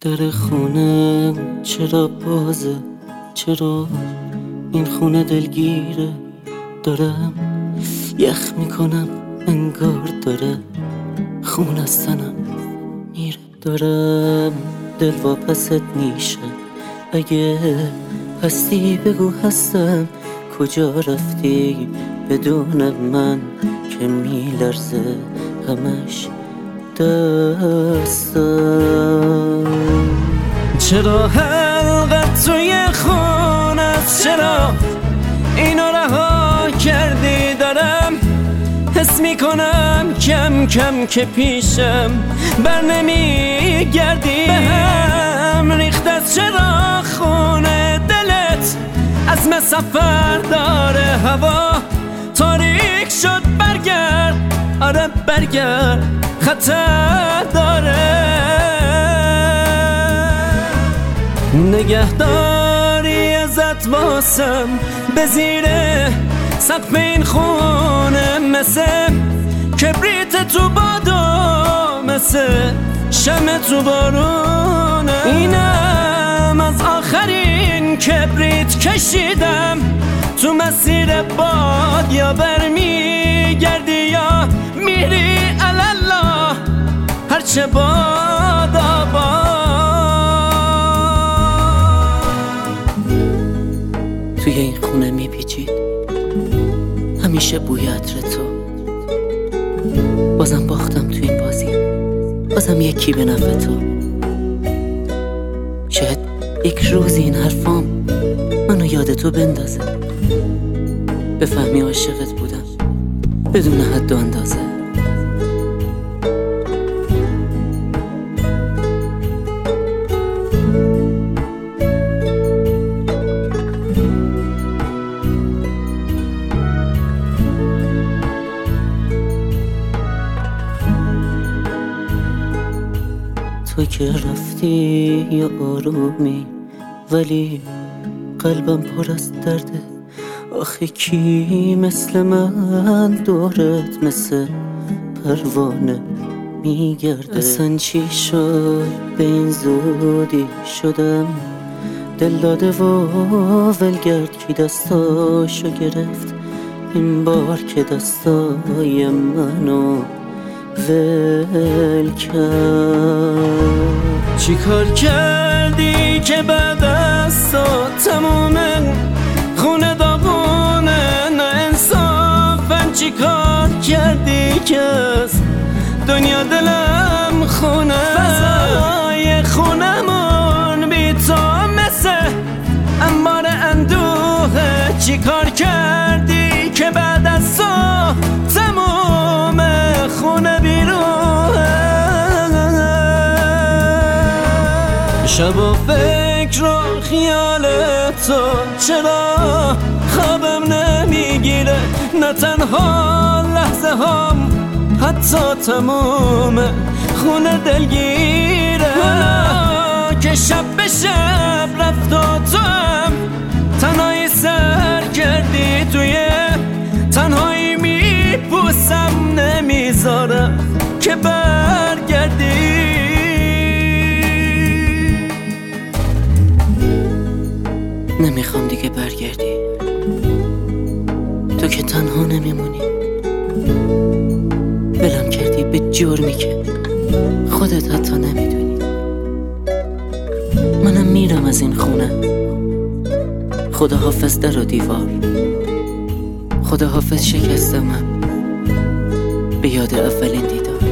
در خونه چرا بازه؟ چرا این خونه دلگیره؟ دارم یخ میکنم انگار داره خون از تنم میره. دارم دل واپست میشه، اگه هستی بگو هستم. کجا رفتی بدون من که میلرزه همش دستم؟ چرا حلقت توی خونه است؟ چرا اینو رها کردی؟ دارم حس میکنم کم کم که پیشم بر نمیگردی. به هم ریخت از چرا خونه دلت؟ عزم سفر داره، هوا تاریک شد. برگرد، آره برگرد، خطر داره. نگهداری ازت واسم به زیر سقف این خونه، مثل کبریت تو بادو، مثل شمع تو بارونه. اینم از آخرین کبریت کشیدم تو مسیر باد. یا برمیگردی یا میری الله، هرچه باد آباد. توی این خونه میپیچید همیشه بوی عطر تو. بازم باختم تو این بازی، بازم یکی به نفع تو. شاید یک روز این حرفام منو یاد تو بندازه، بفهمی عاشقت بودم بدون حد و اندازه. تو که رفتی یا آرومی، ولی قلبم پر از درده. آخه کی مثل من دورت مثل پروانه میگرده؟ اصلا چی شد به این زودی شدم دل داده و ولگرد؟ کی دستاشو گرفت این بار که دستای منو ول کرد؟ چی کار کردی که بعد از تو تمومه خونه داغونه؟ نه انصافن چی کار کردی که از دنیا دلم خونه؟ فضای خونمون بی تو مثل انبار اندوه. چی کار کردی که بعد از تو تموم خونه بیروه؟ شب و فکر و خیال تو چرا خوابم نمیگیره؟ نه تنها لحظه هم حتی تموم خونه دلگیره. حالا که شب به شب رفت و تو هم تنهایی سر کردی، توی تنهایی میپوسم نمیذارم که برگردی. نمیخوام دیگه برگردی، تو که تنها نمیمونی. بلم کردی به جرمی که خودت حتی نمیدونی. منم میرم از این خونه. خدا حافظ در و دیوار، خدا حافظ شکستمم به یاد اولین دیدار.